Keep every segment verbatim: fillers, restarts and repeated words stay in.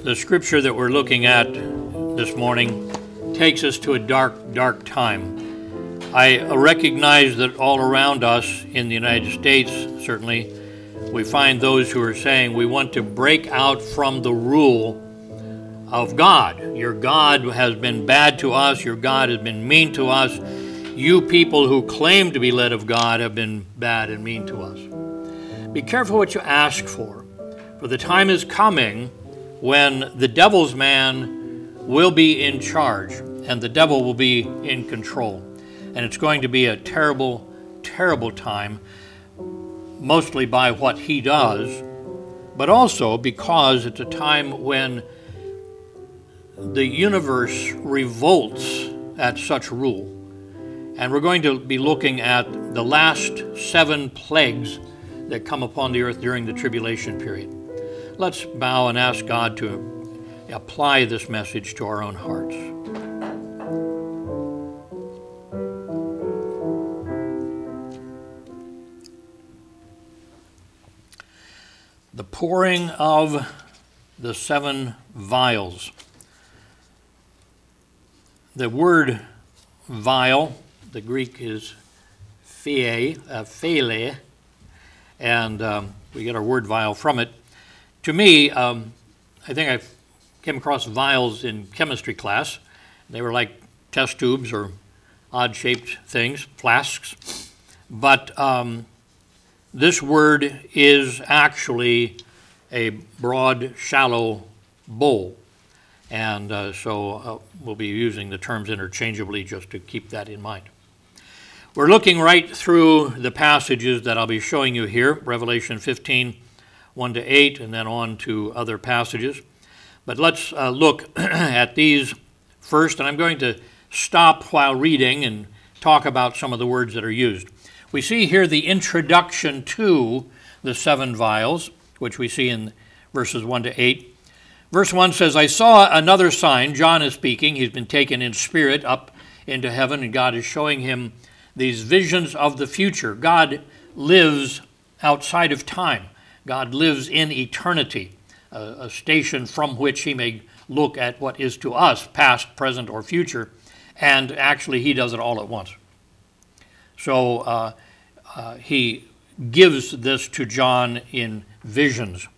The scripture that we're looking at this morning takes us to a dark, dark time. I recognize that all around us in the United States, certainly, we find those who are saying we want to break out from the rule of God. Your God has been bad to us. Your God has been mean to us. You people who claim to be led of God have been bad and mean to us. Be careful what you ask for, for the time is coming when the devil's man will be in charge and the devil will be in control. And it's going to be a terrible, terrible time, mostly by what he does, but also because it's a time when the universe revolts at such rule. And we're going to be looking at the last seven plagues that come upon the earth during the tribulation period. Let's bow and ask God to apply this message to our own hearts. The pouring of the seven vials. The word vial, the Greek is phie, uh, phele, and um, we get our word vial from it. To me, um, I think I came across vials in chemistry class. They were like test tubes or odd-shaped things, flasks. But um, this word is actually a broad, shallow bowl. And uh, so uh, we'll be using the terms interchangeably just to keep that in mind. We're looking right through the passages that I'll be showing you here, Revelation fifteen, one to eight, and then on to other passages. But let's uh, look at these first, and I'm going to stop while reading and talk about some of the words that are used. We see here the introduction to the seven vials, which we see in verses one to eight. Verse one says, I saw another sign. John is speaking. He's been taken in spirit up into heaven, and God is showing him these visions of the future. God lives outside of time. God lives in eternity, a, a station from which he may look at what is to us, past, present, or future, and actually he does it all at once. So uh, uh, he gives this to John in visions.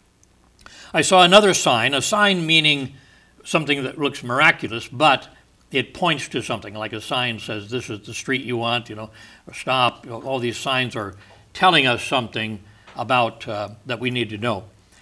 I saw another sign, a sign meaning something that looks miraculous, but it points to something, like a sign says, this is the street you want, you know, or stop. You know, all these signs are telling us something about uh, that we need to know.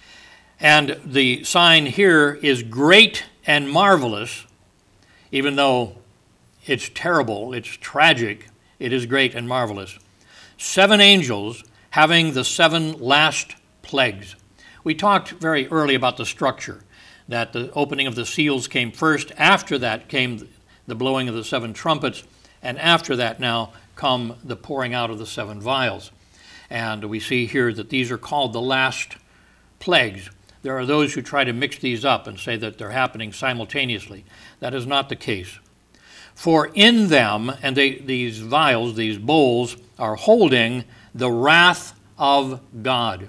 And the sign here is great and marvelous, even though it's terrible, it's tragic, it is great and marvelous. Seven angels having the seven last plagues. We talked very early about the structure, that the opening of the seals came first. After that came the blowing of the seven trumpets, and after that now come the pouring out of the seven vials. And we see here that these are called the last plagues. There are those who try to mix these up and say that they're happening simultaneously. That is not the case. For in them, and they, these vials, these bowls, are holding the wrath of God.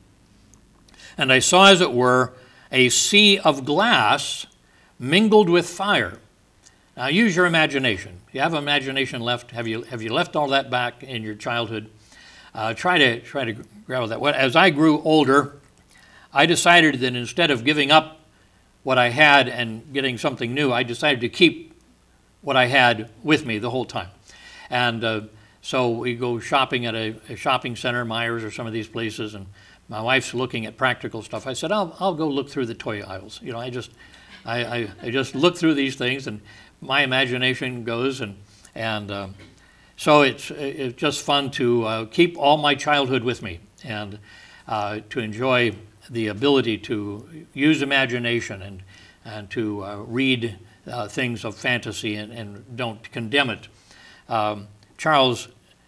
And I saw, as it were, a sea of glass mingled with fire. Now use your imagination. If you have imagination left, have you have you left all that back in your childhood? Uh, try to try to grab that. As I grew older, I decided that instead of giving up what I had and getting something new, I decided to keep what I had with me the whole time. And uh, so we go shopping at a, a shopping center, Myers or some of these places, and my wife's looking at practical stuff. I said, I'll I'll go look through the toy aisles. You know, I just I, I, I just look through these things, and my imagination goes, and and um, so it's it's just fun to uh, keep all my childhood with me, and uh, to enjoy the ability to use imagination and and to uh, read uh, things of fantasy and, and don't condemn it. Um, Charles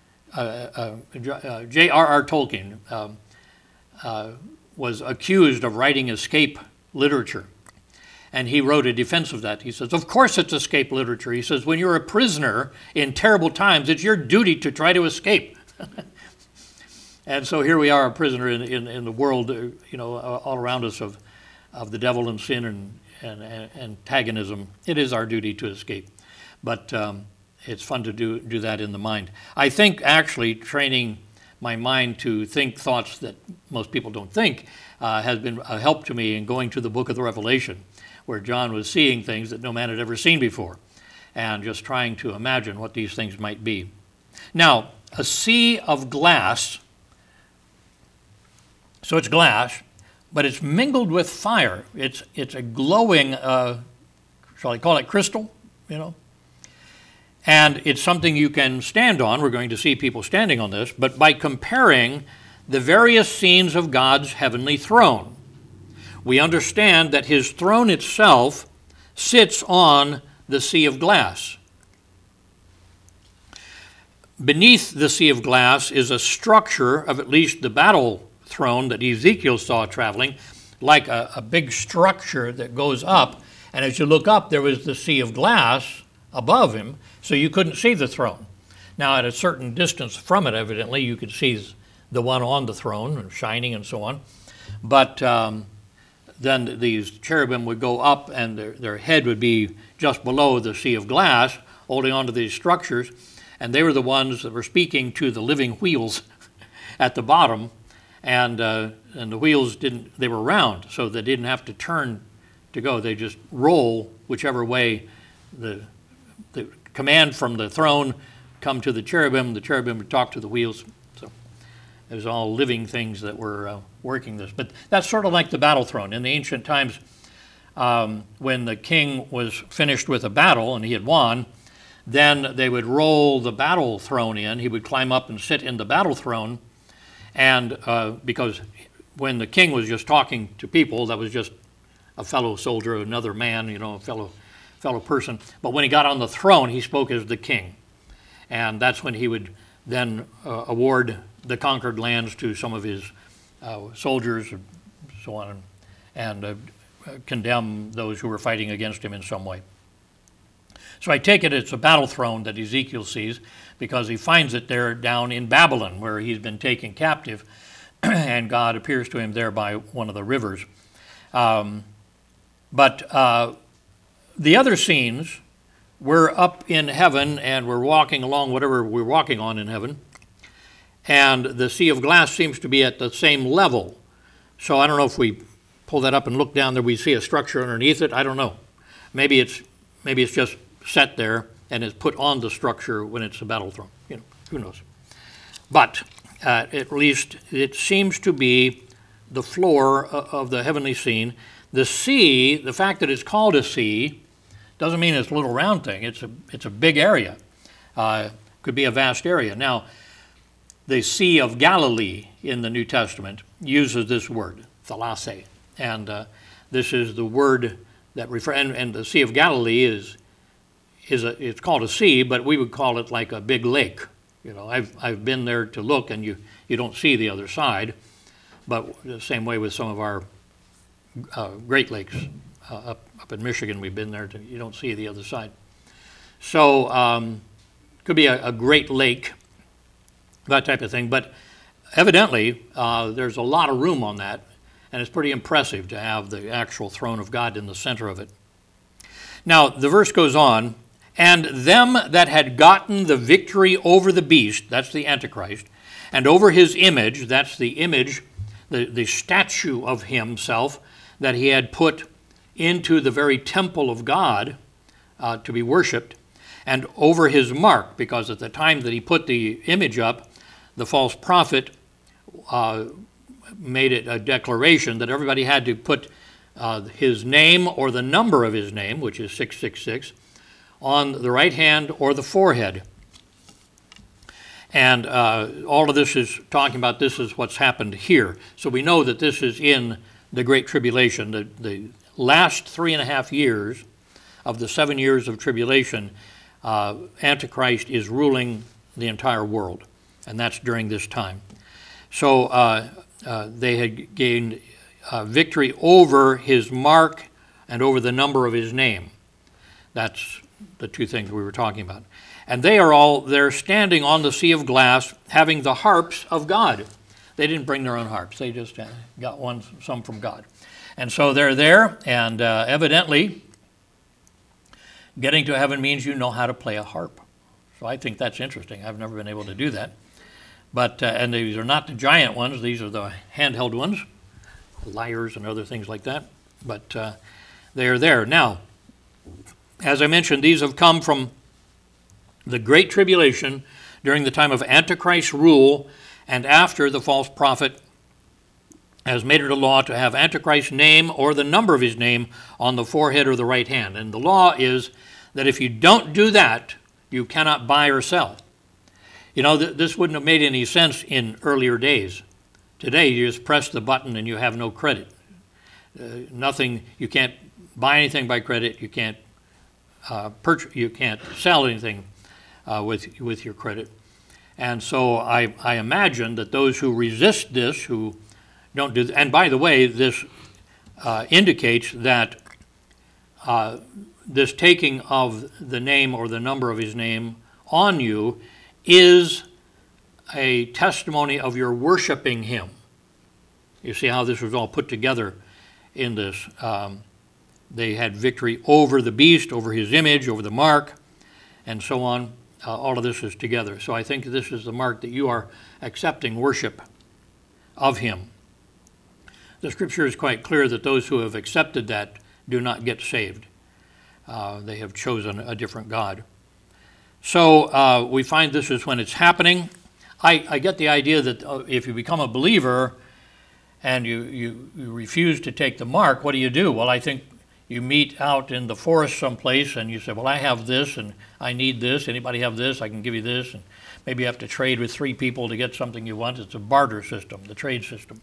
uh, uh, J R R Tolkien um, uh, was accused of writing escape literature. And he wrote a defense of that. He says, of course it's escape literature. He says, when you're a prisoner in terrible times, it's your duty to try to escape. And so here we are, a prisoner in, in, in the world, uh, you know, all around us of of the devil and sin and, and, and antagonism, it is our duty to escape. But um, it's fun to do, do that in the mind. I think actually training my mind to think thoughts that most people don't think uh, has been a help to me in going to the book of the Revelation, where John was seeing things that no man had ever seen before, and just trying to imagine what these things might be. Now, a sea of glass, so it's glass, but it's mingled with fire. It's it's a glowing, uh, shall I call it crystal, you know? And it's something you can stand on. We're going to see people standing on this, but by comparing the various scenes of God's heavenly throne, we understand that his throne itself sits on the sea of glass. Beneath the sea of glass is a structure of at least the battle throne that Ezekiel saw traveling, like a, a big structure that goes up. And as you look up, there was the sea of glass above him, so you couldn't see the throne. Now, at a certain distance from it, evidently, you could see the one on the throne, shining and so on. But um, then these cherubim would go up, and their, their head would be just below the sea of glass, holding onto these structures. And they were the ones that were speaking to the living wheels at the bottom. And uh, and the wheels didn't, they were round, so they didn't have to turn to go. They just roll whichever way the the command from the throne come to the cherubim. The cherubim would talk to the wheels. So it was all living things that were uh, working this. But that's sort of like the battle throne. In the ancient times, um, when the king was finished with a battle and he had won, then they would roll the battle throne in. He would climb up and sit in the battle throne. And uh, because when the king was just talking to people, that was just a fellow soldier, another man, you know, a fellow fellow person. But when he got on the throne, he spoke as the king. And that's when he would then uh, award the conquered lands to some of his uh, soldiers and so on, and uh, condemn those who were fighting against him in some way. So I take it it's a battle throne that Ezekiel sees, because he finds it there down in Babylon, where he's been taken captive, and God appears to him there by one of the rivers. Um, but uh, the other scenes, we're up in heaven, and we're walking along whatever we're walking on in heaven, and the sea of glass seems to be at the same level. So I don't know if we pull that up and look down there, we see a structure underneath it. I don't know. Maybe it's maybe it's just set there and is put on the structure when it's a battle throne. You know, who knows? But uh, at least it seems to be the floor of the heavenly scene. The sea, the fact that it's called a sea, doesn't mean it's a little round thing. It's a it's a big area. Uh, could be a vast area. Now, the Sea of Galilee in the New Testament uses this word, thalassa, and uh, this is the word that refer. And, and the Sea of Galilee is is a it's called a sea, but we would call it like a big lake. You know, I've I've been there to look, and you you don't see the other side. But the same way with some of our uh, Great Lakes. Uh, up, up in Michigan, we've been there, to, you don't see the other side. So um, could be a, a great lake, that type of thing. But evidently, uh, there's a lot of room on that, and it's pretty impressive to have the actual throne of God in the center of it. Now, the verse goes on, and them that had gotten the victory over the beast, that's the Antichrist, and over his image, that's the image, the, the statue of himself that he had put into the very temple of God uh, to be worshipped, and over his mark, because at the time that he put the image up, the false prophet uh, made it a declaration that everybody had to put uh, his name or the number of his name, which is six six six, on the right hand or the forehead. And uh, all of this is talking about this is what's happened here. So we know that this is in the Great Tribulation, the, the last three and a half years of the seven years of tribulation. uh, Antichrist is ruling the entire world, and that's during this time. So uh, uh, they had gained uh, victory over his mark and over the number of his name. That's the two things we were talking about. And they are all, they're standing on the sea of glass, having the harps of God. They didn't bring their own harps. They just got one, some from God. And so they're there, and uh, evidently getting to heaven means you know how to play a harp. So I think that's interesting. I've never been able to do that. But uh, and these are not the giant ones. These are the handheld ones, lyres and other things like that. But uh, they are there. Now, as I mentioned, these have come from the Great Tribulation during the time of Antichrist's rule and after the false prophet has made it a law to have Antichrist's name or the number of his name on the forehead or the right hand. And the law is that if you don't do that, you cannot buy or sell. You know, th- this wouldn't have made any sense in earlier days. Today, you just press the button and you have no credit. Uh, nothing, you can't buy anything by credit. You can't uh, purchase, you can't sell anything uh, with with your credit. And so I, I imagine that those who resist this, who don't do, and by the way, this uh, indicates that uh, this taking of the name or the number of his name on you is a testimony of your worshiping him. You see how this was all put together in this. Um, they had victory over the beast, over his image, over the mark, and so on. Uh, all of this is together. So I think this is the mark that you are accepting worship of him. The scripture is quite clear that those who have accepted that do not get saved. Uh, they have chosen a different God. So uh, we find this is when it's happening. I, I get the idea that uh, if you become a believer and you, you, you refuse to take the mark, what do you do? Well, I think you meet out in the forest someplace and you say, well, I have this and I need this. Anybody have this? I can give you this. And maybe you have to trade with three people to get something you want. It's a barter system, the trade system.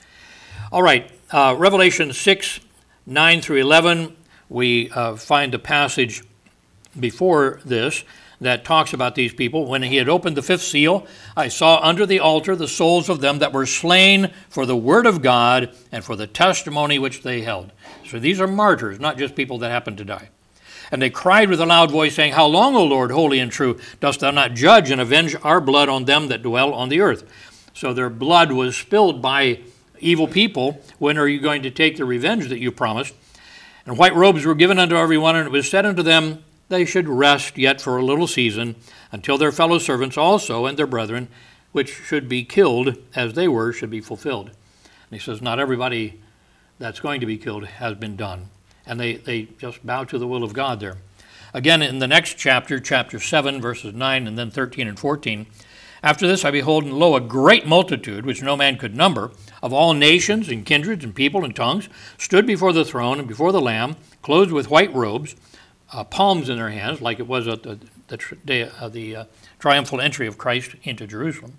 All right, uh, Revelation six, nine through eleven, we uh, find a passage before this that talks about these people. When he had opened the fifth seal, I saw under the altar the souls of them that were slain for the word of God and for the testimony which they held. So these are martyrs, not just people that happen to die. And they cried with a loud voice, saying, How long, O Lord, holy and true, dost thou not judge and avenge our blood on them that dwell on the earth? So their blood was spilled by evil people. When are you going to take the revenge that you promised? And white robes were given unto every one, and it was said unto them, they should rest yet for a little season, until their fellow servants also and their brethren, which should be killed as they were, should be fulfilled. And he says, not everybody that's going to be killed has been done. And they, they just bow to the will of God there. Again, in the next chapter, chapter seven, verses nine and then thirteen and fourteen, after this I behold, and lo, a great multitude, which no man could number, of all nations and kindreds and people and tongues, stood before the throne and before the Lamb, clothed with white robes, uh, palms in their hands, like it was at the, the day of the uh, triumphal entry of Christ into Jerusalem.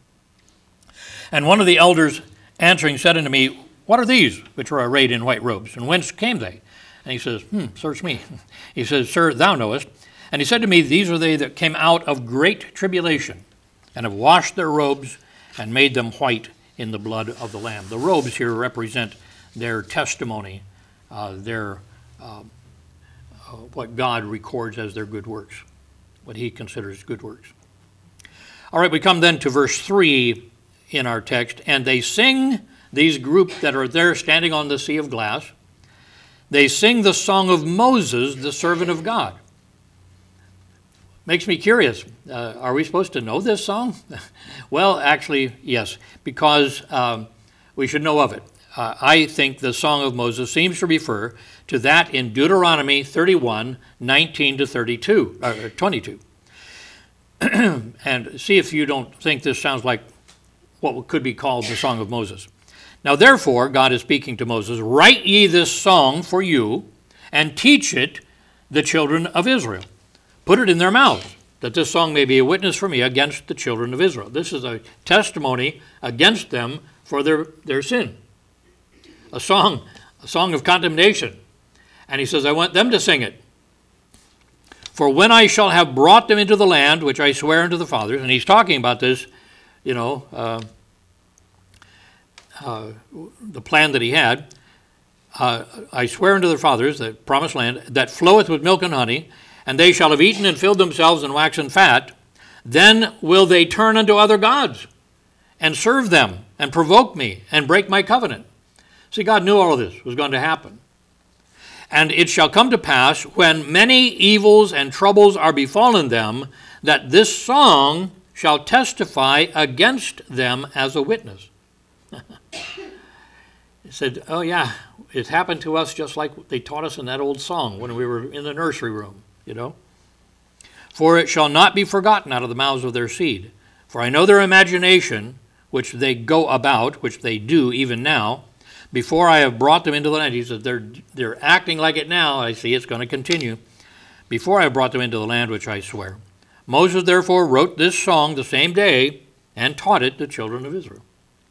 And one of the elders answering said unto me, What are these which are arrayed in white robes, and whence came they? And he says, Hmm, search me. He says, Sir, thou knowest. And he said to me, These are they that came out of great tribulation, and have washed their robes, and made them white in the blood of the Lamb. The robes here represent their testimony, uh, their uh, uh, what God records as their good works, what he considers good works. All right, we come then to verse three in our text, and they sing, these group that are there standing on the sea of glass, they sing the song of Moses, the servant of God. Makes me curious. Uh, are we supposed to know this song? Well, actually, yes, because um, we should know of it. Uh, I think the Song of Moses seems to refer to that in Deuteronomy thirty-one, nineteen to thirty-two, or twenty-two. And see if you don't think this sounds like what could be called the Song of Moses. Now, therefore, God is speaking to Moses, write ye this song for you, and teach it the children of Israel. Put it in their mouths, that this song may be a witness for me against the children of Israel. This is a testimony against them for their, their sin. A song, a song of condemnation. And he says, I want them to sing it. For when I shall have brought them into the land, which I swear unto the fathers, and he's talking about this, you know, uh, uh, the plan that he had, uh, I swear unto their fathers, the promised land, that floweth with milk and honey, and they shall have eaten and filled themselves and waxen fat, then will they turn unto other gods, and serve them, and provoke me, and break my covenant. See, God knew all of this was going to happen. And it shall come to pass, when many evils and troubles are befallen them, that this song shall testify against them as a witness. He said, oh yeah, it happened to us just like they taught us in that old song when we were in the nursery room, you know. For it shall not be forgotten out of the mouths of their seed. For I know their imagination, which they go about, which they do even now, before I have brought them into the land. He said, they're, they're acting like it now. I see it's going to continue. Before I have brought them into the land which I swear. Moses therefore wrote this song the same day and taught it the children of Israel.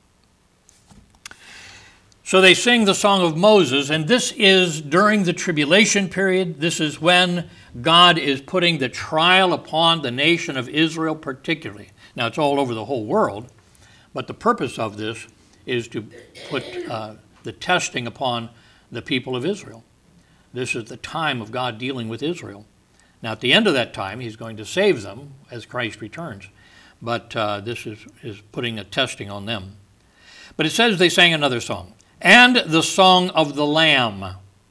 So they sing the song of Moses, and this is during the tribulation period. This is when God is putting the trial upon the nation of Israel particularly. Now, it's all over the whole world, but the purpose of this is to put uh, the testing upon the people of Israel. This is the time of God dealing with Israel. Now, at the end of that time, he's going to save them as Christ returns, but uh, this is, is putting a testing on them. But it says they sang another song, and the song of the Lamb.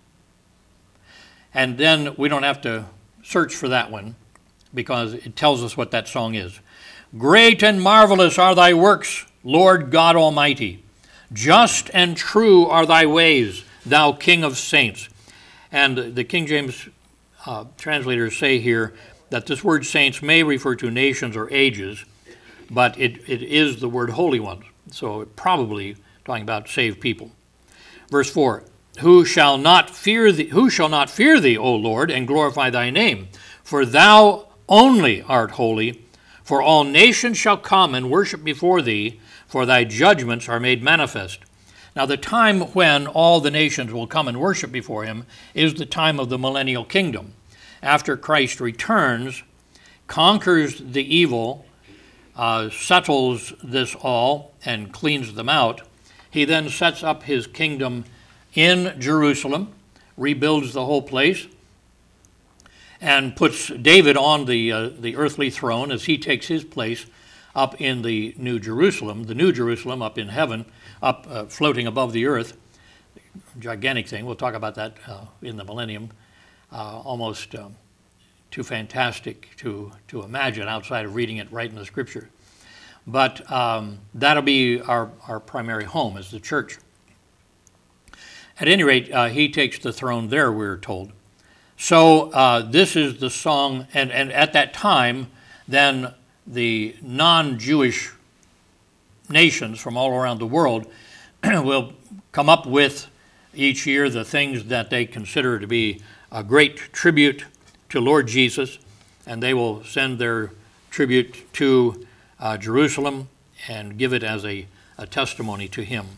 And then we don't have to search for that one because it tells us what that song is. Great and marvelous are thy works, Lord God Almighty. Just and true are thy ways, thou King of saints. And the King James uh, translators say here that this word saints may refer to nations or ages, but it, it is the word holy ones. So it probably talking about saved people. Verse four, who shall not fear thee, who shall not fear thee, O Lord, and glorify thy name? For thou only art holy, for all nations shall come and worship before thee, for thy judgments are made manifest. Now the time when all the nations will come and worship before him is the time of the millennial kingdom. After Christ returns, conquers the evil, uh, settles this all, and cleans them out, he then sets up his kingdom in Jerusalem, rebuilds the whole place, and puts David on the uh, the earthly throne as he takes his place up in the New Jerusalem, the New Jerusalem up in heaven, up uh, floating above the earth. Gigantic thing. We'll talk about that uh, in the millennium. Uh, almost um, too fantastic to, to imagine outside of reading it right in the Scripture. But um, that'll be our, our primary home as the church. At any rate, uh, he takes the throne there, we're told. So uh, this is the song, and, and at that time, then the non-Jewish nations from all around the world will come up with each year the things that they consider to be a great tribute to Lord Jesus, and they will send their tribute to uh, Jerusalem and give it as a, a testimony to him.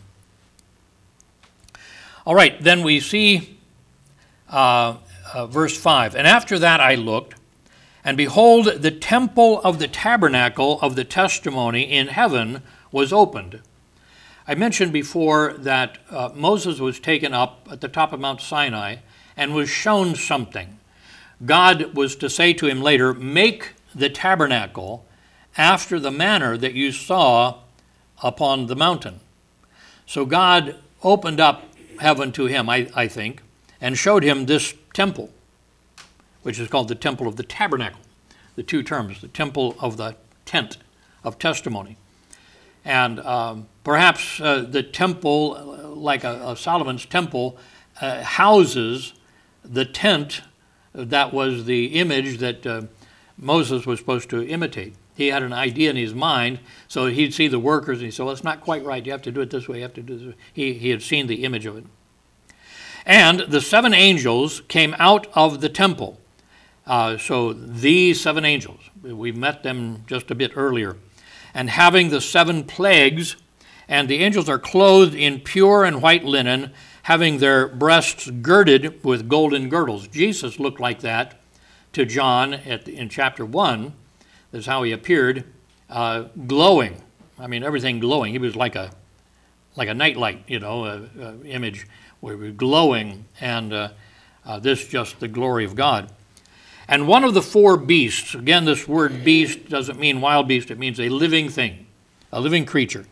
All right, then we see uh, uh, verse five. And after that I looked, and behold, the temple of the tabernacle of the testimony in heaven was opened. I mentioned before that uh, Moses was taken up at the top of Mount Sinai and was shown something. God was to say to him later, make the tabernacle after the manner that you saw upon the mountain. So God opened up heaven to him, I, I think, and showed him this temple, which is called the temple of the tabernacle. The two terms, the temple of the tent of testimony. And um, perhaps uh, the temple, uh, like a, a Solomon's temple, uh, houses the tent that was the image that uh, Moses was supposed to imitate. He had an idea in his mind, so he'd see the workers and he'd say, well, it's not quite right. You have to do it this way. You have to do it this way. He, he had seen the image of it. And the seven angels came out of the temple. Uh, so these seven angels, we met them just a bit earlier. And having the seven plagues, and the angels are clothed in pure and white linen, having their breasts girded with golden girdles. Jesus looked like that to John at, in chapter one. That's how he appeared, uh, glowing. I mean, everything glowing. He was like a like a nightlight, you know, a, a image where we were glowing, and uh, uh, this just the glory of God. And one of the four beasts, again, this word beast doesn't mean wild beast, it means a living thing, a living creature.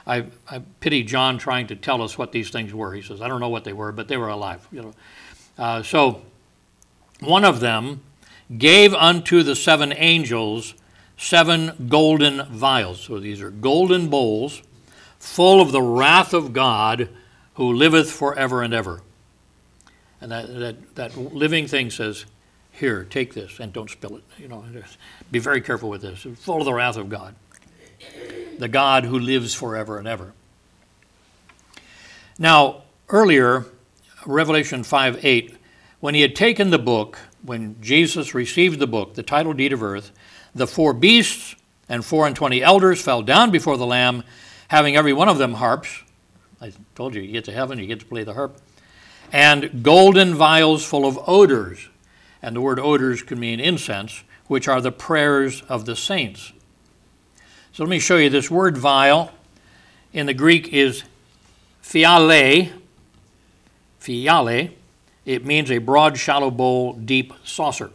I, I pity John trying to tell us what these things were. He says, I don't know what they were, but they were alive. You know, uh, so one of them gave unto the seven angels seven golden vials. So these are golden bowls full of the wrath of God who liveth forever and ever. And that, that, that living thing says, here, take this and don't spill it. You know, be very careful with this. It's full of the wrath of God, the God who lives forever and ever. Now, earlier, Revelation five eight, when he had taken the book, when Jesus received the book, the title deed of earth, the four beasts and four and twenty elders fell down before the Lamb, having every one of them harps. I told you, you get to heaven, you get to play the harp. And golden vials full of odors. And the word odors could mean incense, which are the prayers of the saints. So let me show you this word vial. In the Greek is phiale. Phiale. It means a broad, shallow bowl, deep saucer.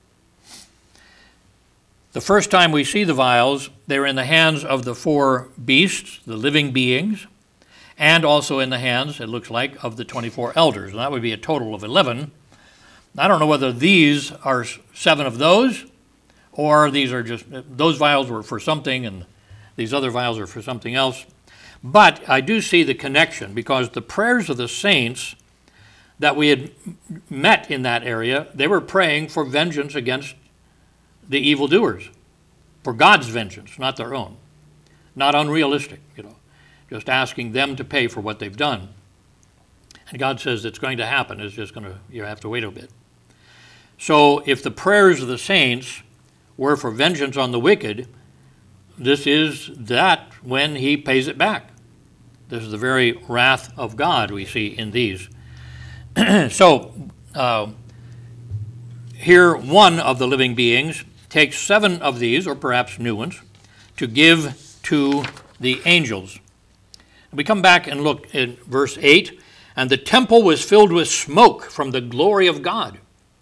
The first time we see the vials, they're in the hands of the four beasts, the living beings, and also in the hands, it looks like, of the twenty-four elders. And that would be a total of eleven. I don't know whether these are seven of those, or these are just, those vials were for something, and these other vials are for something else. But I do see the connection, because the prayers of the saints that we had met in that area, they were praying for vengeance against the evildoers, for God's vengeance, not their own. Not unrealistic, you know, just asking them to pay for what they've done. And God says it's going to happen. It's just going to, you have to wait a bit. So if the prayers of the saints were for vengeance on the wicked, this is that when he pays it back. This is the very wrath of God we see in these. so uh, here one of the living beings takes seven of these, or perhaps new ones, to give to the angels. We come back and look in verse eight. And the temple was filled with smoke from the glory of God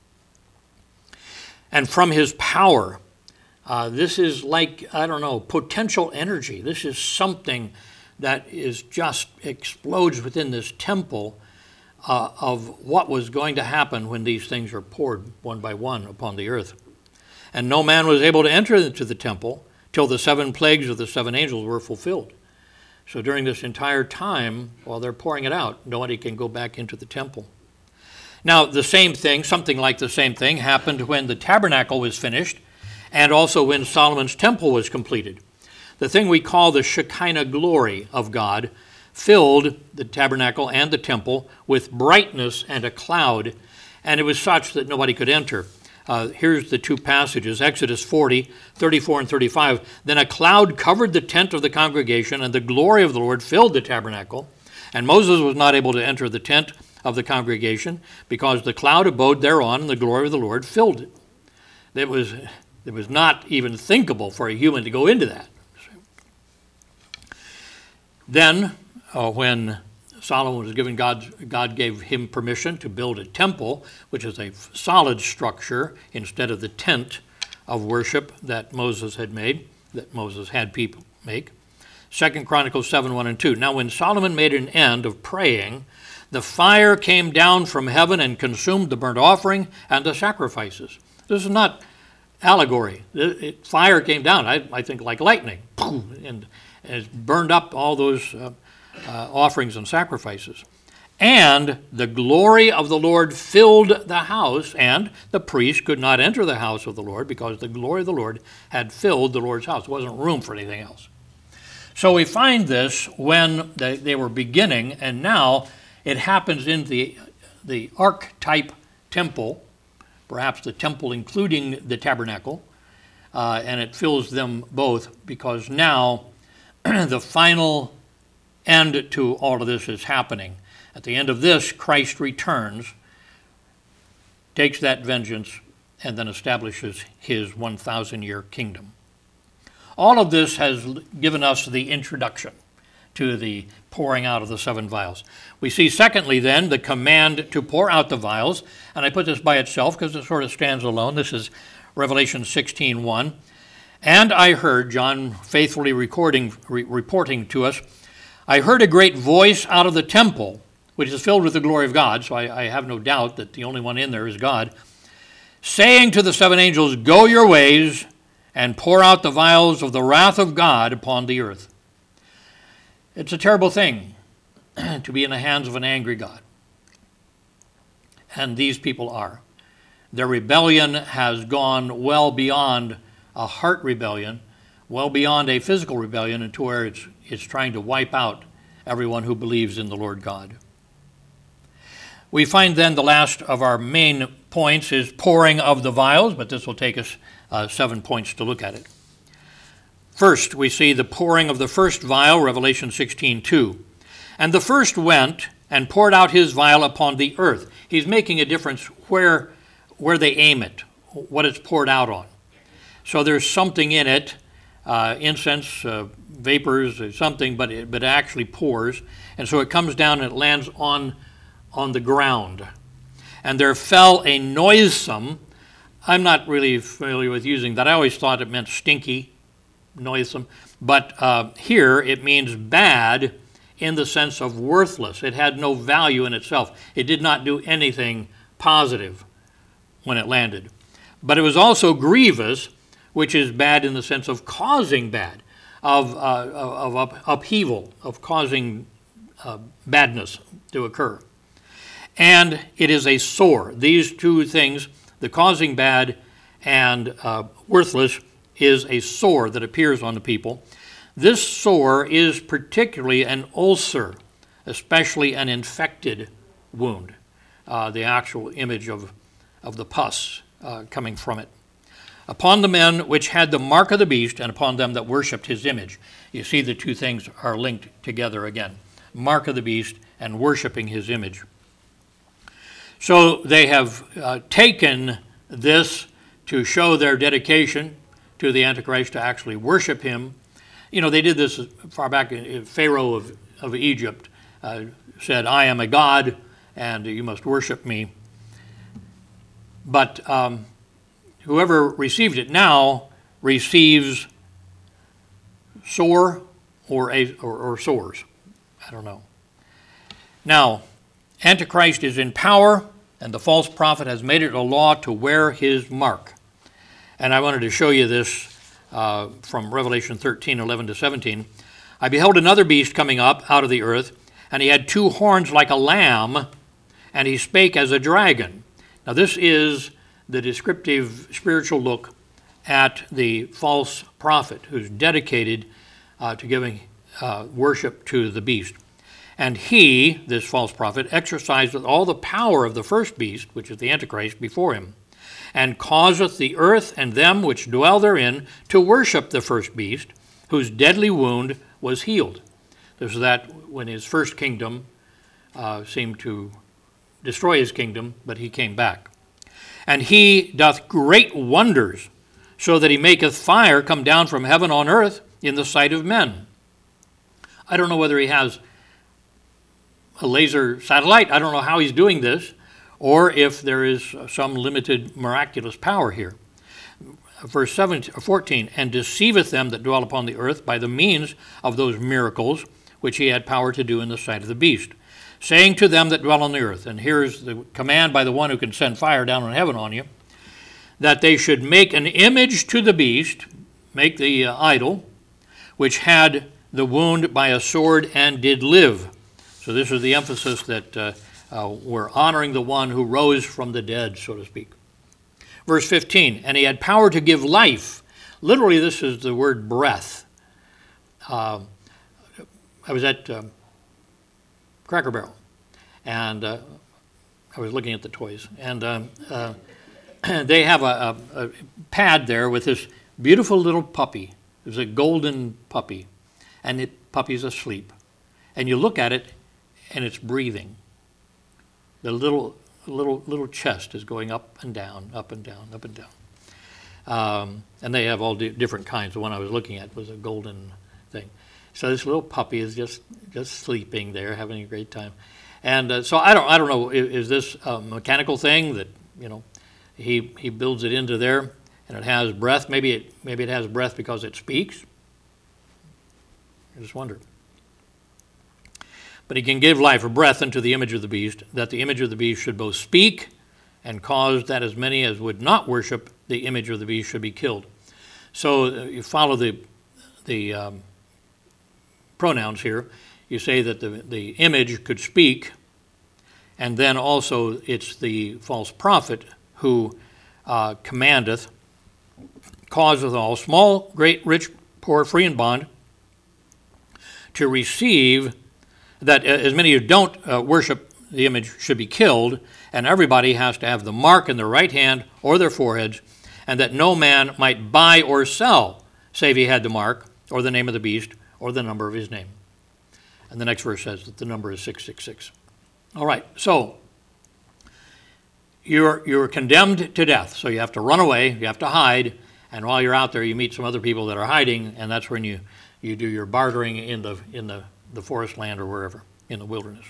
and from his power. Uh, this is like, I don't know, potential energy. This is something that is just explodes within this temple uh, of what was going to happen when these things are poured one by one upon the earth. And no man was able to enter into the temple till the seven plagues of the seven angels were fulfilled. So during this entire time, while they're pouring it out, nobody can go back into the temple. Now, the same thing, something like the same thing, happened when the tabernacle was finished and also when Solomon's temple was completed. The thing we call the Shekinah glory of God filled the tabernacle and the temple with brightness and a cloud, and it was such that nobody could enter. Uh, here's the two passages, Exodus forty, thirty-four and thirty-five. Then a cloud covered the tent of the congregation, and the glory of the Lord filled the tabernacle. And Moses was not able to enter the tent of the congregation because the cloud abode thereon, and the glory of the Lord filled it. It was, it was not even thinkable for a human to go into that. Then, uh, when Solomon was given, God, God gave him permission to build a temple, which is a solid structure instead of the tent of worship that Moses had made, that Moses had people make. Second Chronicles seven, one and two. Now when Solomon made an end of praying, the fire came down from heaven and consumed the burnt offering and the sacrifices. This is not allegory. It, it, fire came down, I, I think like lightning, and, and it burned up all those uh, Uh, offerings and sacrifices. And the glory of the Lord filled the house, and the priest could not enter the house of the Lord because the glory of the Lord had filled the Lord's house. There wasn't room for anything else. So we find this when they, they were beginning, and now it happens in the, the archetype temple, perhaps the temple including the tabernacle, uh, and it fills them both because now the final end to all of this is happening. At the end of this, Christ returns, takes that vengeance, and then establishes his one thousand year kingdom. All of this has given us the introduction to the pouring out of the seven vials. We see, secondly, then, the command to pour out the vials, and I put this by itself because it sort of stands alone. This is Revelation sixteen one. And I heard, John faithfully recording, re- reporting to us, I heard a great voice out of the temple, which is filled with the glory of God, so I, I have no doubt that the only one in there is God, saying to the seven angels, go your ways and pour out the vials of the wrath of God upon the earth. It's a terrible thing to be in the hands of an angry God. And these people are. Their rebellion has gone well beyond a heart rebellion, well beyond a physical rebellion, into where it's, it's trying to wipe out everyone who believes in the Lord God. We find then the last of our main points is pouring of the vials, but this will take us uh, seven points to look at it. First, we see the pouring of the first vial, Revelation sixteen two. And the first went and poured out his vial upon the earth. He's making a difference where, where they aim it, what it's poured out on. So there's something in it, uh, incense, uh, vapors, something, but it, but it actually pours. And so it comes down and it lands on, on the ground. And there fell a noisome, I'm not really familiar with using that. I always thought it meant stinky, noisome. But uh, here it means bad in the sense of worthless. It had no value in itself. It did not do anything positive when it landed. But it was also grievous, which is bad in the sense of causing bad, of, uh, of up, upheaval, of causing uh, badness to occur. And it is a sore. These two things, the causing bad and uh, worthless, is a sore that appears on the people. This sore is particularly an ulcer, especially an infected wound, uh, the actual image of, of the pus uh, coming from it. Upon the men which had the mark of the beast, and upon them that worshipped his image. You see the two things are linked together again. Mark of the beast and worshiping his image. So they have uh, taken this to show their dedication to the Antichrist, to actually worship him. You know, they did this far back. Pharaoh of, of Egypt uh, said, I am a god, and you must worship me. But um, whoever received it now receives sore or, a, or, or sores. I don't know. Now, Antichrist is in power, and the false prophet has made it a law to wear his mark. And I wanted to show you this uh, from Revelation thirteen, eleven to seventeen. I beheld another beast coming up out of the earth, and he had two horns like a lamb, and he spake as a dragon. Now this is the descriptive spiritual look at the false prophet who's dedicated uh, to giving uh, worship to the beast. And he, this false prophet, exercised all the power of the first beast, which is the Antichrist, before him, and causeth the earth and them which dwell therein to worship the first beast, whose deadly wound was healed. This is that when his first kingdom uh, seemed to destroy his kingdom, but he came back. And he doth great wonders, so that he maketh fire come down from heaven on earth in the sight of men. I don't know whether he has a laser satellite. I don't know how he's doing this, or if there is some limited miraculous power here. Verse seventeen, fourteen, and deceiveth them that dwell upon the earth by the means of those miracles which he had power to do in the sight of the beast, saying to them that dwell on the earth, and here's the command by the one who can send fire down from heaven on you, that they should make an image to the beast, make the uh, idol, which had the wound by a sword and did live. So this is the emphasis that uh, uh, we're honoring the one who rose from the dead, so to speak. Verse fifteen, and he had power to give life. Literally, this is the word breath. Uh, I was at uh, Cracker Barrel, and uh, I was looking at the toys, and um, uh, they have a, a, a pad there with this beautiful little puppy. There's a golden puppy, and the puppy's asleep. And you look at it, and it's breathing. The little little little chest is going up and down, up and down, up and down. Um, and they have all di- different kinds. The one I was looking at was a golden thing. So this little puppy is just just sleeping there, having a great time. And uh, so I don't I don't know, is, is this a mechanical thing that, you know, he he builds it into there, and it has breath? Maybe it maybe it has breath because it speaks. I just wonder. But he can give life or breath unto the image of the beast, that the image of the beast should both speak and cause that as many as would not worship the image of the beast should be killed. So uh, you follow the, the um, pronouns here. You say that the, the image could speak, and then also it's the false prophet who uh, commandeth, causeth all, small, great, rich, poor, free, and bond, to receive that as many who don't uh, worship the image should be killed, and everybody has to have the mark in their right hand or their foreheads, and that no man might buy or sell, save he had the mark, or the name of the beast, or the number of his name. And the next verse says that the number is six six six. All right, so you're, you're condemned to death, so you have to run away, you have to hide, and while you're out there, you meet some other people that are hiding, and that's when you, you do your bartering in the in the, the forest land or wherever, in the wilderness.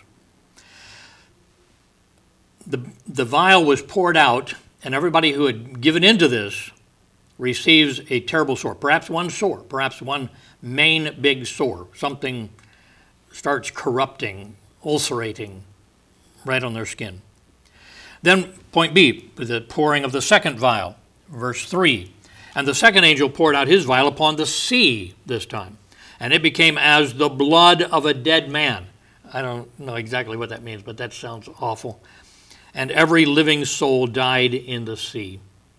The, the vial was poured out, and everybody who had given into this receives a terrible sore, perhaps one sore, perhaps one main big sore. Something starts corrupting, ulcerating right on their skin. Then point B, the pouring of the second vial, verse three. And the second angel poured out his vial upon the sea this time, and it became as the blood of a dead man. I don't know exactly what that means, but that sounds awful. And every living soul died in the sea.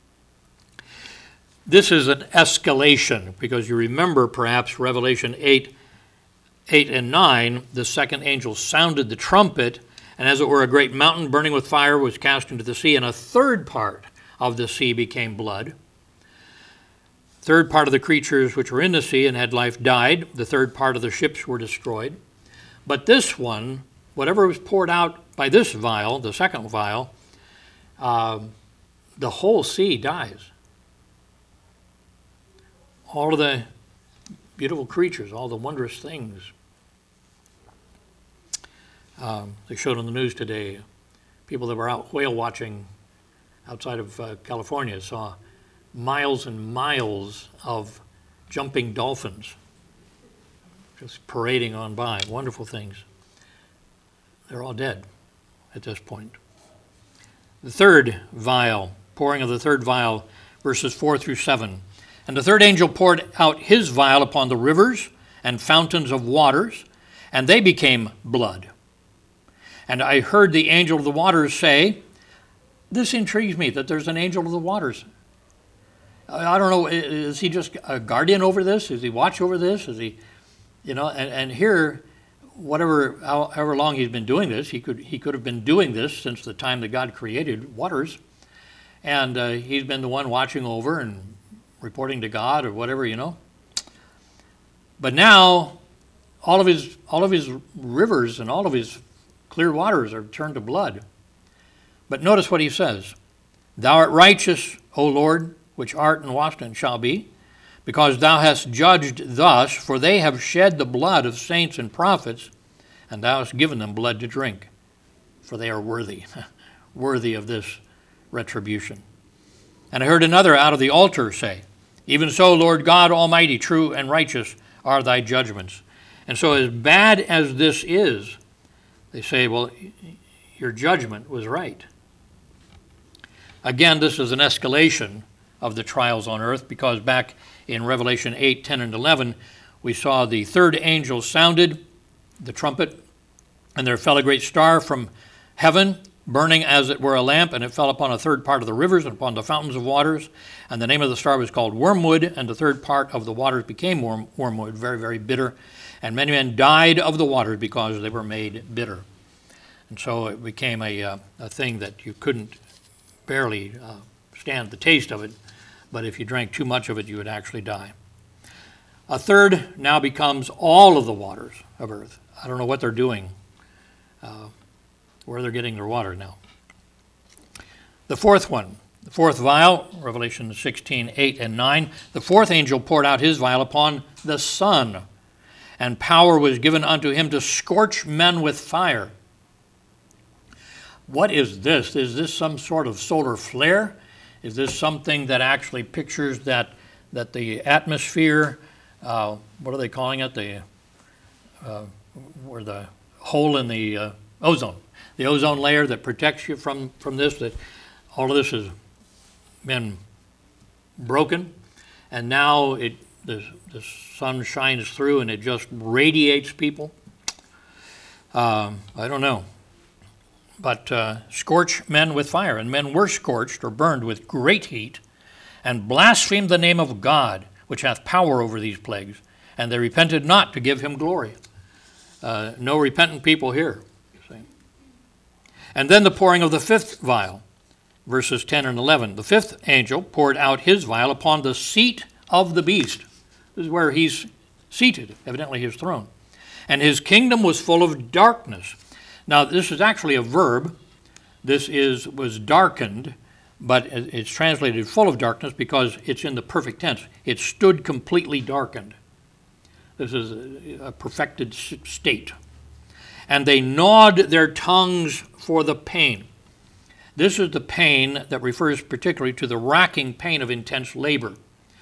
This is an escalation, because you remember perhaps Revelation eight, eight and nine, the second angel sounded the trumpet, and as it were a great mountain burning with fire was cast into the sea, and a third part of the sea became blood. Third part of the creatures which were in the sea and had life died. The third part of the ships were destroyed. But this one, whatever was poured out by this vial, the second vial, uh, the whole sea dies. All of the beautiful creatures, all the wondrous things. Um, they showed on the news today, people that were out whale watching outside of uh, California saw miles and miles of jumping dolphins just parading on by. Wonderful things. They're all dead at this point. The third vial, pouring of the third vial, verses four through seven. And the third angel poured out his vial upon the rivers and fountains of waters, and they became blood. And I heard the angel of the waters say, this intrigues me, that there's an angel of the waters. I don't know, is he just a guardian over this? Does he watch over this? Is he, you know, and, and here, whatever, however long he's been doing this, he could he could have been doing this since the time that God created waters. And uh, he's been the one watching over and reporting to God or whatever, you know. But now, all of his all of his rivers and all of his clear waters are turned to blood. But notice what he says. Thou art righteous, O Lord, which art and wast and shall be, because thou hast judged thus, for they have shed the blood of saints and prophets, and thou hast given them blood to drink, for they are worthy, worthy of this retribution. And I heard another out of the altar say, even so, Lord God Almighty, true and righteous are thy judgments. And so as bad as this is, they say, well, your judgment was right. Again, this is an escalation of the trials on earth, because back in Revelation eight, ten, and eleven, we saw the third angel sounded the trumpet, and there fell a great star from heaven, burning as it were a lamp, and it fell upon a third part of the rivers and upon the fountains of waters. And the name of the star was called Wormwood, and the third part of the waters became worm, wormwood, very, very bitter. And many men died of the waters because they were made bitter. And so it became a, uh, a thing that you couldn't barely uh, stand the taste of it, but if you drank too much of it, you would actually die. A third now becomes all of the waters of earth. I don't know what they're doing, uh, where they're getting their water now. The fourth one, the fourth vial, Revelation sixteen, eight and nine, the fourth angel poured out his vial upon the sun, and power was given unto him to scorch men with fire. What is this? Is this some sort of solar flare? Is this something that actually pictures that that the atmosphere, uh, what are they calling it? The uh, where the hole in the uh, ozone, the ozone layer that protects you from, from this, that all of this has been broken, and now it the, the sun shines through and it just radiates people. Um, I don't know. But uh, scorch men with fire, and men were scorched or burned with great heat, and blasphemed the name of God, which hath power over these plagues, and they repented not to give him glory. Uh, no repentant people here. See? And then the pouring of the fifth vial, verses ten and eleven. The fifth angel poured out his vial upon the seat of the beast. This is where he's seated, evidently his throne. And his kingdom was full of darkness. Now, this is actually a verb. This is was darkened, but it's translated full of darkness because it's in the perfect tense. It stood completely darkened. This is a perfected state. And they gnawed their tongues for the pain. This is the pain that refers particularly to the racking pain of intense labor.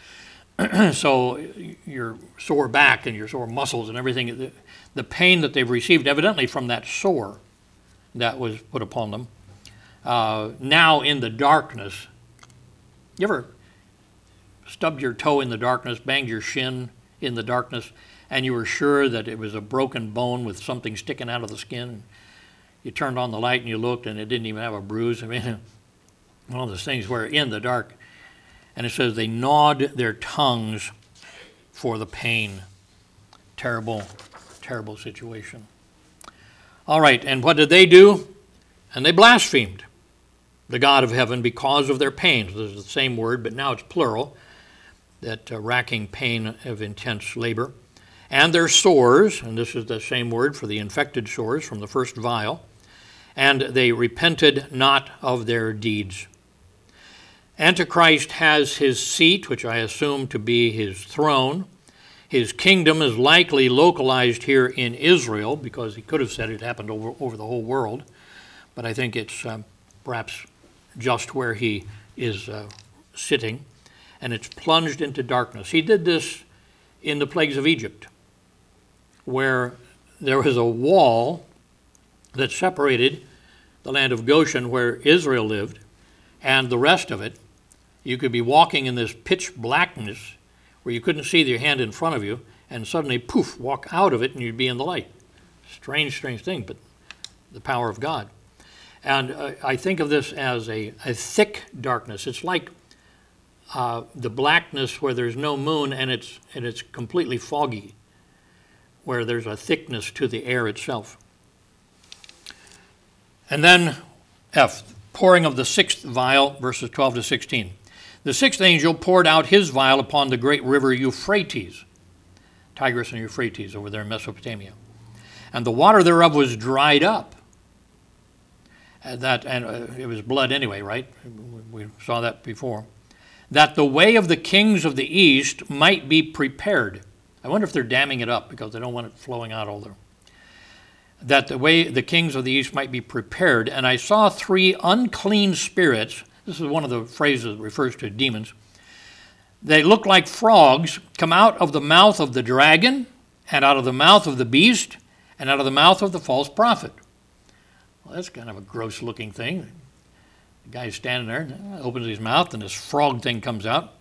So your sore back and your sore muscles and everything, the, the pain that they've received evidently from that sore that was put upon them, uh, now in the darkness. You ever stubbed your toe in the darkness, banged your shin in the darkness, and you were sure that it was a broken bone with something sticking out of the skin? You turned on the light and you looked and it didn't even have a bruise. I mean, one of those things where in the dark, and it says they gnawed their tongues for the pain. Terrible, terrible situation. All right, and what did they do? And they blasphemed the God of heaven because of their pains. This is the same word, but now it's plural, that uh, racking pain of intense labor. And their sores, and this is the same word for the infected sores from the first vial, and they repented not of their deeds. Antichrist has his seat, which I assume to be his throne. His kingdom is likely localized here in Israel, because he could have said it happened over, over the whole world, but I think it's um, perhaps just where he is uh, sitting, and it's plunged into darkness. He did this in the plagues of Egypt, where there was a wall that separated the land of Goshen, where Israel lived, and the rest of it. You could be walking in this pitch blackness where you couldn't see your hand in front of you, and suddenly, poof, walk out of it and you'd be in the light. Strange, strange thing, but the power of God. And uh, I think of this as a, a thick darkness. It's like uh, the blackness where there's no moon and it's, and it's completely foggy, where there's a thickness to the air itself. And then F, pouring of the sixth vial, verses twelve to sixteen. The sixth angel poured out his vial upon the great river Euphrates, Tigris and Euphrates over there in Mesopotamia. And the water thereof was dried up. And, that, and uh, it was blood anyway, right? We saw that before. That the way of the kings of the east might be prepared. I wonder if they're damming it up because they don't want it flowing out all there. That the way the kings of the east might be prepared. And I saw three unclean spirits. This is one of the phrases that refers to demons. They look like frogs, come out of the mouth of the dragon, and out of the mouth of the beast, and out of the mouth of the false prophet. Well, that's kind of a gross-looking thing. The guy's standing there, opens his mouth, and this frog thing comes out.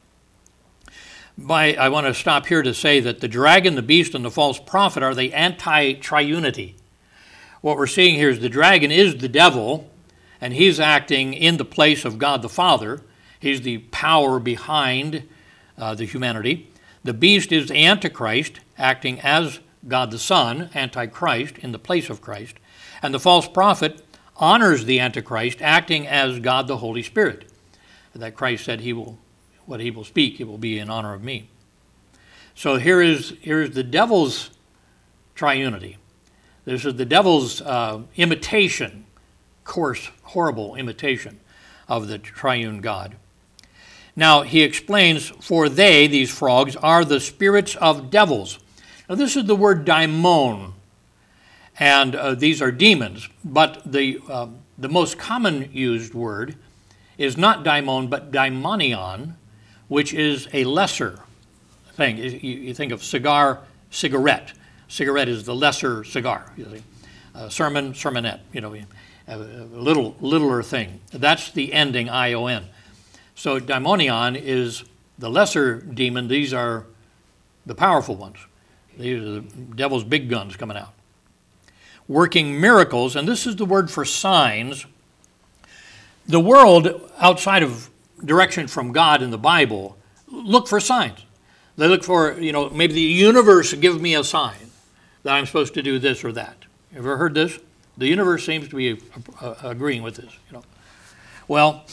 By, I want to stop here to say that the dragon, the beast, and the false prophet are the anti-triunity. What we're seeing here is the dragon is the devil, and he's acting in the place of God the Father. He's the power behind uh, the humanity. The beast is the Antichrist, acting as God the Son, Antichrist, in the place of Christ. And the false prophet honors the Antichrist, acting as God the Holy Spirit. That Christ said, "He will, what he will speak, it will be in honor of me." So here is, here is the devil's triunity. This is the devil's uh, imitation, coarse, horrible imitation of the triune God. Now, he explains, for they, these frogs, are the spirits of devils. Now, this is the word daimon, and uh, these are demons, but the, uh, the most common used word is not daimon, but daimonion, which is a lesser thing. You, you think of cigar, cigarette. Cigarette is the lesser cigar, you see. uh, sermon, sermonette, you know, a, a little, littler thing. That's the ending I O N. So daimonion is the lesser demon. These are the powerful ones. These are the devil's big guns coming out. Working miracles, and this is the word for signs. The world outside of direction from God in the Bible look for signs. They look for, you know, maybe the universe give me a sign that I'm supposed to do this or that. Ever heard this? The universe seems to be uh, agreeing with this, you know. Well,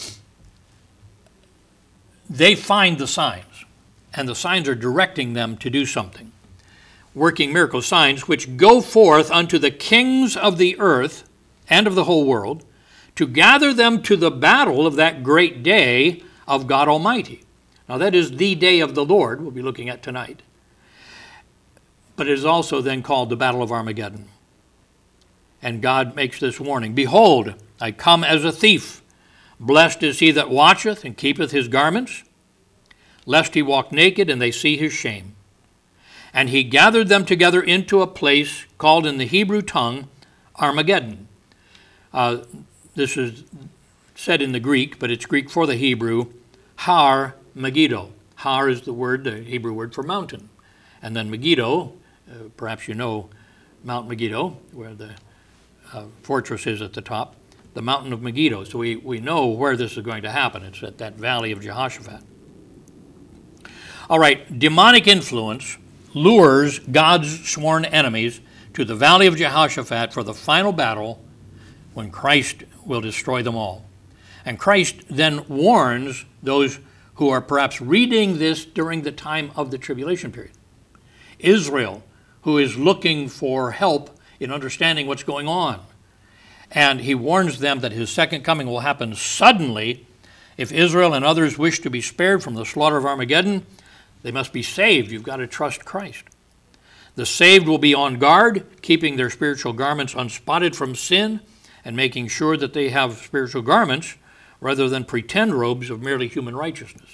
they find the signs, and the signs are directing them to do something. Working miracle signs, which go forth unto the kings of the earth and of the whole world, to gather them to the battle of that great day of God Almighty. Now that is the day of the Lord we'll be looking at tonight. But it is also then called the Battle of Armageddon. And God makes this warning, behold, I come as a thief. Blessed is he that watcheth and keepeth his garments, lest he walk naked and they see his shame. And he gathered them together into a place called in the Hebrew tongue Armageddon. Uh, this is said in the Greek, but it's Greek for the Hebrew, Har Megiddo. Har is the word, the Hebrew word for mountain. And then Megiddo, uh, perhaps you know Mount Megiddo, where the uh, fortress is at the top, the mountain of Megiddo. So we, we know where this is going to happen. It's at that valley of Jehoshaphat. All right, demonic influence lures God's sworn enemies to the valley of Jehoshaphat for the final battle when Christ will destroy them all. And Christ then warns those who are perhaps reading this during the time of the tribulation period. Israel, who is looking for help in understanding what's going on. And he warns them that his second coming will happen suddenly. If Israel and others wish to be spared from the slaughter of Armageddon, they must be saved. You've got to trust Christ. The saved will be on guard, keeping their spiritual garments unspotted from sin and making sure that they have spiritual garments rather than pretend robes of merely human righteousness.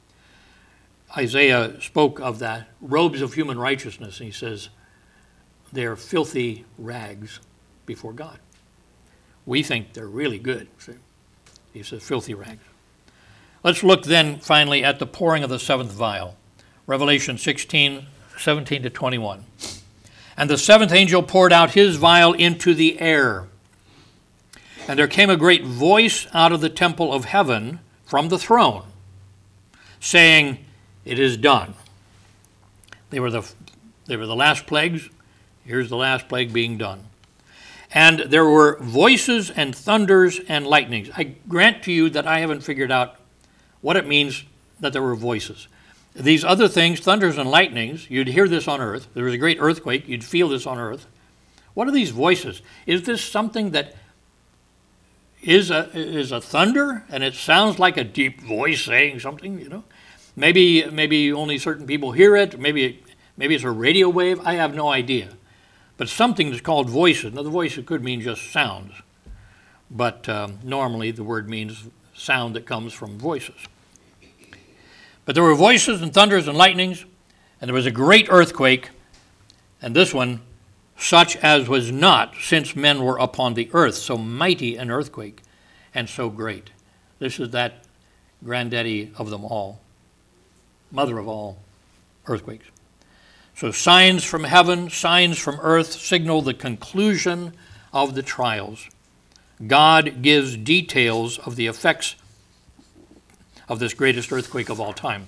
Isaiah spoke of that, robes of human righteousness, and he says, they're filthy rags before God. We think they're really good. See? He says filthy rags. Let's look then finally at the pouring of the seventh vial. Revelation sixteen, seventeen to twenty-one. And the seventh angel poured out his vial into the air. And there came a great voice out of the temple of heaven from the throne, saying, it is done. They were the, they were the last plagues. Here's the last plague being done. And there were voices and thunders and lightnings. I grant to you that I haven't figured out what it means that there were voices. These other things, thunders and lightnings, you'd hear this on earth. There was a great earthquake. You'd feel this on earth. What are these voices? Is this something that is a, is a thunder and it sounds like a deep voice saying something, you know? Maybe maybe only certain people hear it. Maybe, maybe it's a radio wave. I have no idea. But something that's called voices. Now, the voice could mean just sounds. But um, normally the word means sound that comes from voices. But there were voices and thunders and lightnings, and there was a great earthquake, and this one, such as was not since men were upon the earth, so mighty an earthquake, and so great. This is that granddaddy of them all, mother of all earthquakes. So signs from heaven, signs from earth signal the conclusion of the trials. God gives details of the effects of this greatest earthquake of all time.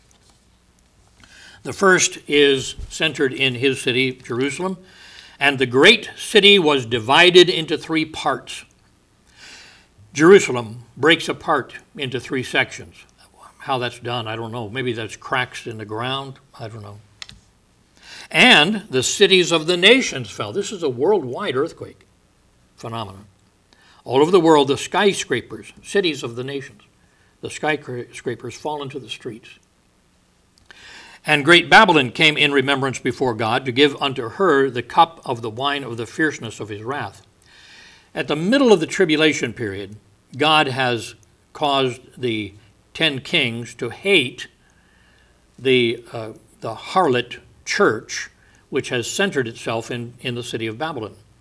The first is centered in his city, Jerusalem, and the great city was divided into three parts. Jerusalem breaks apart into three sections. How that's done, I don't know. Maybe that's cracks in the ground. I don't know. And the cities of the nations fell. This is a worldwide earthquake phenomenon. All over the world, the skyscrapers, cities of the nations, the skyscrapers fall into the streets. And great Babylon came in remembrance before God to give unto her the cup of the wine of the fierceness of his wrath. At the middle of the tribulation period, God has caused the ten kings to hate the, uh, the harlot church, which has centered itself in, in the city of Babylon.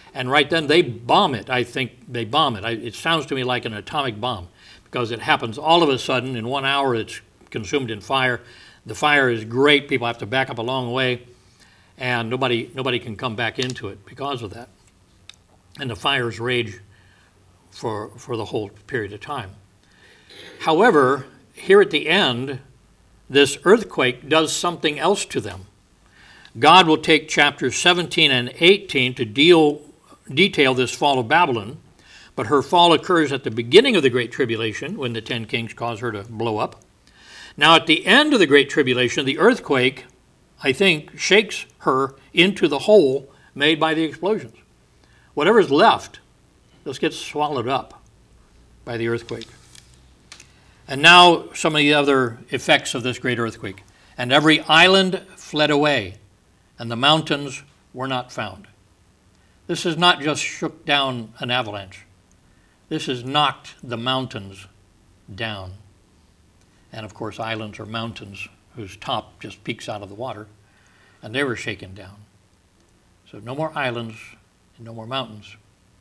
And right then they bomb it. I think they bomb it. I, it sounds to me like an atomic bomb because it happens all of a sudden. In one hour, it's consumed in fire. The fire is great. People have to back up a long way, and nobody nobody can come back into it because of that. And the fires rage for for the whole period of time. However, here at the end, this earthquake does something else to them. God will take chapters seventeen and eighteen to deal detail this fall of Babylon, but her fall occurs at the beginning of the Great Tribulation when the ten kings cause her to blow up. Now at the end of the Great Tribulation, the earthquake, I think, shakes her into the hole made by the explosions. Whatever's left just gets swallowed up by the earthquake. And now some of the other effects of this great earthquake. And every island fled away, and the mountains were not found. This has not just shook down an avalanche. This has knocked the mountains down. And of course, islands are mountains whose top just peeks out of the water, and they were shaken down. So no more islands and no more mountains.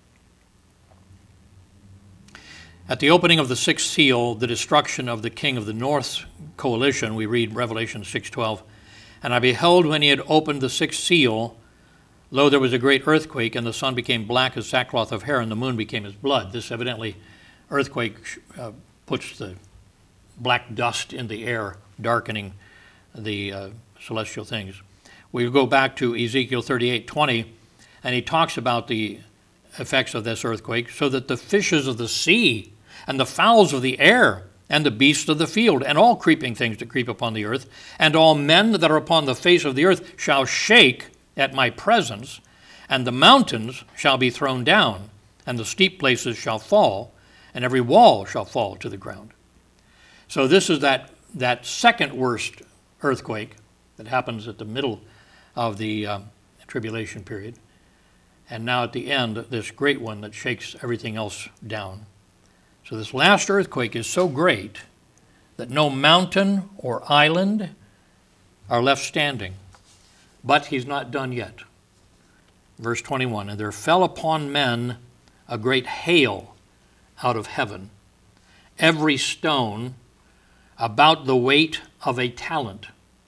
At the opening of the sixth seal, the destruction of the king of the north's coalition, we read Revelation six twelve, and I beheld when he had opened the sixth seal, lo, there was a great earthquake, and the sun became black as sackcloth of hair, and the moon became as blood. This evidently earthquake uh, puts the black dust in the air, darkening the uh, celestial things. We go back to Ezekiel thirty-eight twenty, and he talks about the effects of this earthquake, so that the fishes of the sea and the fowls of the air and the beasts of the field and all creeping things that creep upon the earth and all men that are upon the face of the earth shall shake at my presence, and the mountains shall be thrown down, and the steep places shall fall, and every wall shall fall to the ground. So this is that, that second worst earthquake that happens at the middle of the um, tribulation period. And now at the end, this great one that shakes everything else down. So this last earthquake is so great that no mountain or island are left standing. But he's not done yet. Verse twenty-one, and there fell upon men a great hail out of heaven, every stone about the weight of a talent.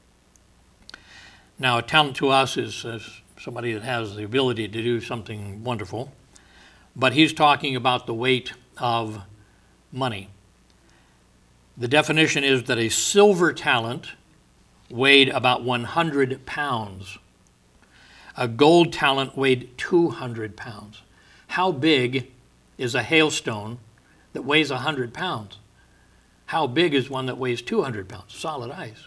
Now, a talent to us is uh, somebody that has the ability to do something wonderful, but he's talking about the weight of money. The definition is that a silver talent weighed about one hundred pounds. A gold talent weighed two hundred pounds. How big is a hailstone that weighs one hundred pounds? How big is one that weighs two hundred pounds? Solid ice.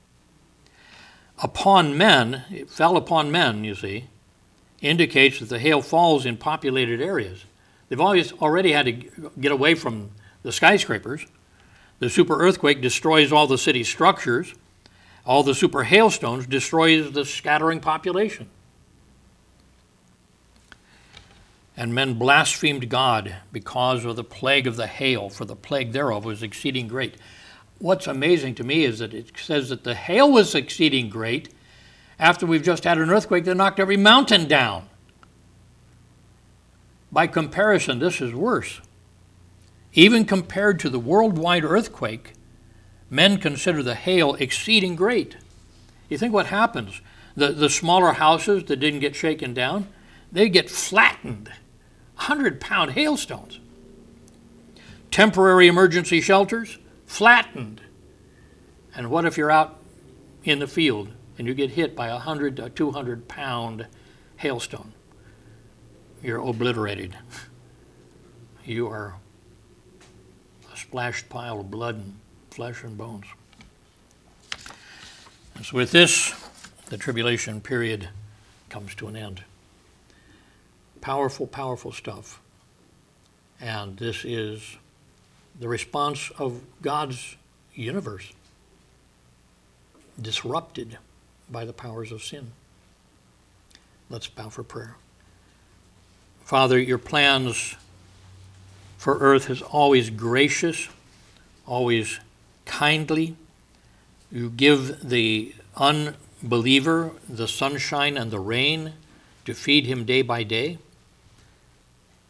Upon men, it fell upon men, you see, indicates that the hail falls in populated areas. They've always already had to get away from the skyscrapers. The super earthquake destroys all the city structures. All the super hailstones destroys the scattering population. And men blasphemed God because of the plague of the hail, for the plague thereof was exceeding great. What's amazing to me is that it says that the hail was exceeding great after we've just had an earthquake that knocked every mountain down. By comparison, this is worse. Even compared to the worldwide earthquake, men consider the hail exceeding great. You think what happens? The, the smaller houses that didn't get shaken down, they get flattened. one hundred pound hailstones. Temporary emergency shelters, flattened. And what if you're out in the field and you get hit by a one hundred to two hundred pound hailstone? You're obliterated. You are a splashed pile of blood and flesh and bones. And so with this, the tribulation period comes to an end. Powerful, powerful stuff. And this is the response of God's universe, disrupted by the powers of sin. Let's bow for prayer. Father, your plans for earth is always gracious, always kindly. You give the unbeliever the sunshine and the rain to feed him day by day.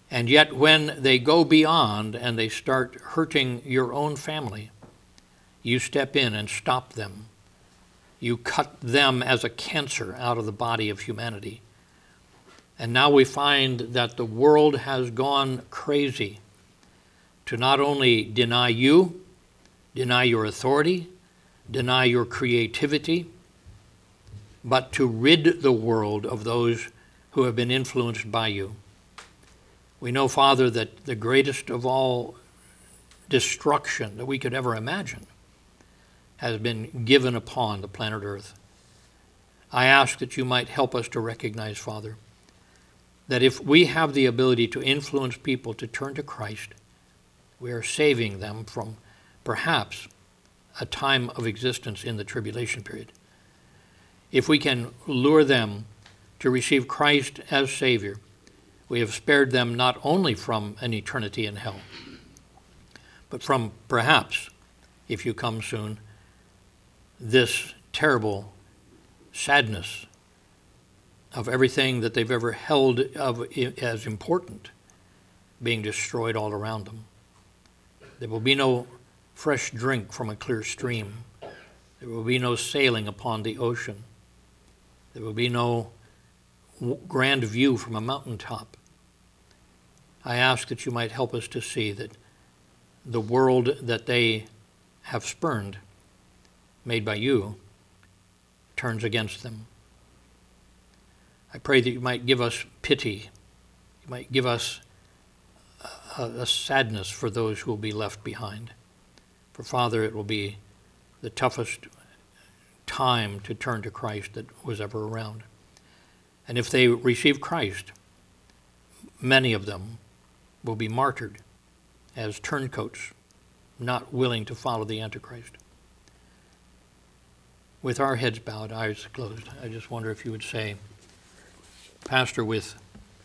And yet when they go beyond and they start hurting your own family, you step in and stop them. You cut them as a cancer out of the body of humanity. And now we find that the world has gone crazy to not only deny you, deny your authority, deny your creativity, but to rid the world of those who have been influenced by you. We know, Father, that the greatest of all destruction that we could ever imagine has been given upon the planet Earth. I ask that you might help us to recognize, Father, that if we have the ability to influence people to turn to Christ, we are saving them from perhaps a time of existence in the tribulation period. If we can lure them to receive Christ as Savior, we have spared them not only from an eternity in hell, but from perhaps, if you come soon, this terrible sadness of everything that they've ever held of as important being destroyed all around them. There will be no fresh drink from a clear stream. There will be no sailing upon the ocean. There will be no grand view from a mountaintop. I ask that you might help us to see that the world that they have spurned, made by you, turns against them. I pray that you might give us pity. You might give us a, a sadness for those who will be left behind. For, Father, it will be the toughest time to turn to Christ that was ever around. And if they receive Christ, many of them will be martyred as turncoats, not willing to follow the Antichrist. With our heads bowed, eyes closed, I just wonder if you would say, Pastor, with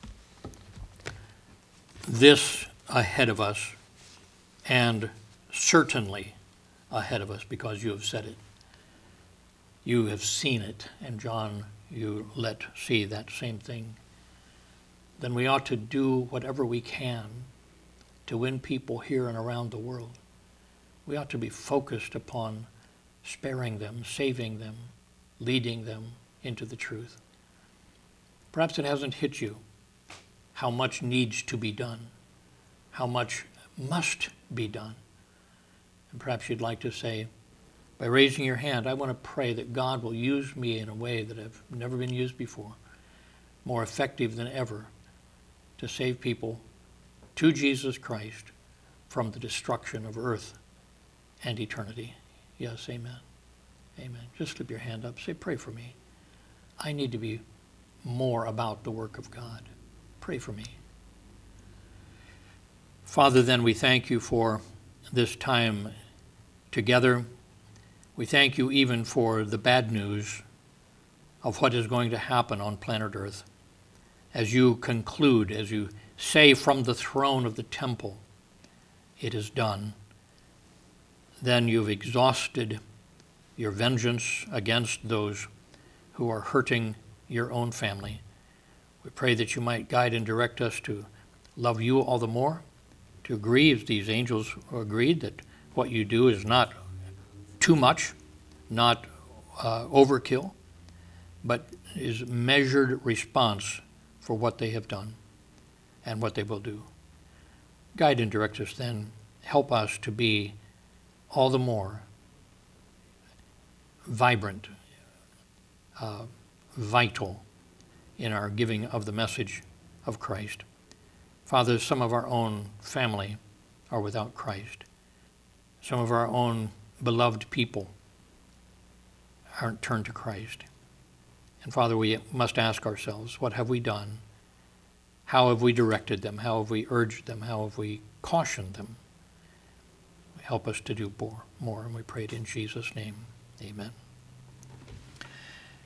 this ahead of us, and certainly ahead of us because you have said it, you have seen it, and John, you let see that same thing, then we ought to do whatever we can to win people here and around the world. We ought to be focused upon sparing them, saving them, leading them into the truth. Perhaps it hasn't hit you how much needs to be done, how much must be done. And perhaps you'd like to say, by raising your hand, I want to pray that God will use me in a way that I've never been used before, more effective than ever, to save people to Jesus Christ from the destruction of earth and eternity. Yes, amen. Amen. Just slip your hand up. Say, pray for me. I need to be more about the work of God. Pray for me. Father, then we thank you for this time together. We thank you even for the bad news of what is going to happen on planet Earth. As you conclude, as you say from the throne of the temple, it is done, then you've exhausted your vengeance against those who are hurting your own family. We pray that you might guide and direct us to love you all the more, to agree, as these angels agreed, that what you do is not too much, not uh, overkill, but is measured response for what they have done and what they will do. Guide and direct us then. Help us to be all the more vibrant, uh, vital in our giving of the message of Christ. Father, some of our own family are without Christ. Some of our own beloved people aren't turned to Christ. And Father, we must ask ourselves, what have we done? How have we directed them? How have we urged them? How have we cautioned them? Help us to do more, more, and we pray it in Jesus' name. Amen.